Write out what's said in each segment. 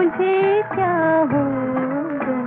मुझे क्या हो गया।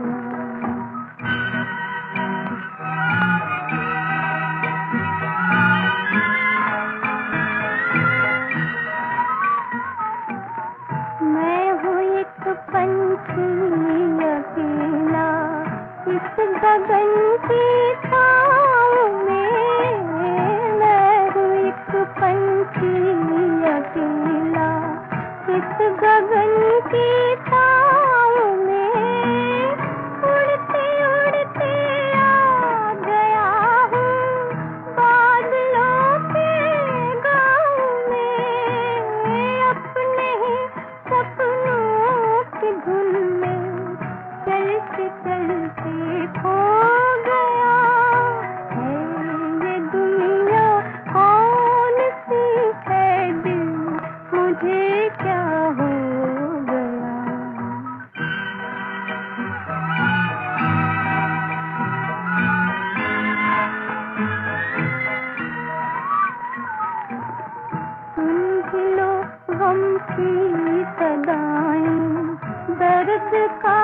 मैं हूँ एक पंछी अकेला इस गगन की छाँव में। मैं हूँ एक पंछी अकेला इस गगन की छाँव में। उड़ते उड़ते आ गया हूँ बादलों के गाँव में। अपने ही सपनों की धुन में चलते चलते खो गया है। ये दुनिया कौन सी है दिल, मुझे क्या हो गया। सुन लो गम की सदाएं, दर्द का